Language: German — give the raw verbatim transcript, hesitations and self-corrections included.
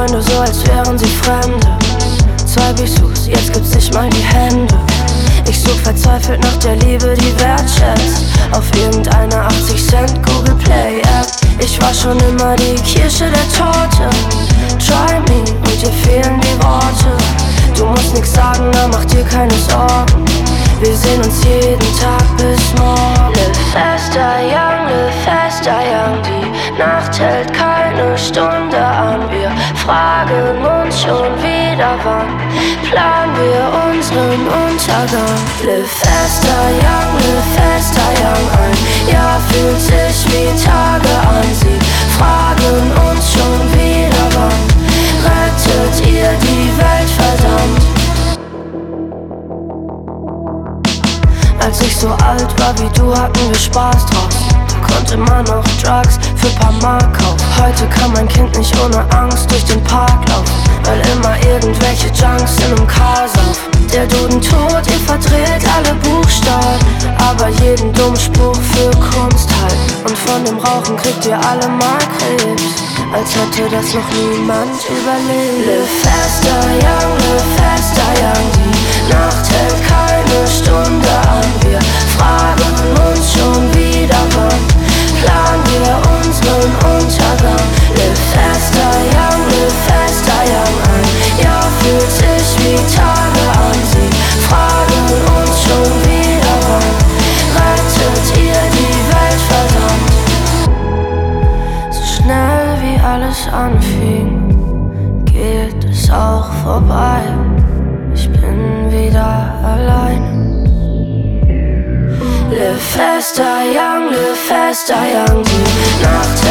Freunde so, als wären sie Fremde. Zwei Bisous, jetzt gibt's nicht mal die Hände. Ich such verzweifelt nach der Liebe, die wertschätzt. Auf irgendeiner achtzig Cent Google Play App. Ich war schon immer die Kirsche der Torte. Try me und dir fehlen die Worte. Du musst nix sagen, na mach dir keine Sorgen. Wir sehen uns jeden Tag bis morgen. Live faster, young, live faster, young. Die Nacht hält keine Stunde an. Wir fragen uns schon wieder, wann planen wir unseren Untergang. Live faster, young, live faster, young. Ein Jahr fühlt sich wie Tage an. Sie fragen uns schon wieder, wann rettet ihr die Welt, verdammt. Als ich so alt war wie du, hatten wir Spaß draus. Da konnte man noch Drugs für paar Mark kaufen. Heute kann mein Kind nicht ohne Angst durch den Park laufen, weil immer irgendwelche Junks in nem Car saufen. Der Duden tot, ihr verdreht alle Buchstaben, aber jeden dummen Spruch für Kunst halten. Und von dem Rauchen kriegt ihr alle mal Krebs, als hätte das noch niemand überlebt. Live faster, young, live faster, young. Die Nacht hält keine Stunde an. Wir fragen uns schon wieder, wann planen wir unseren Untergang. Live faster, young, live faster, young. Ein Jahr fühlt sich wie Tage an. Sie fragen uns schon wieder, wann rettet ihr die Welt, verdammt. So schnell wie alles anfing, geht es auch vorbei. Ich bin wieder allein. Live faster, young, live faster, young. Die Nacht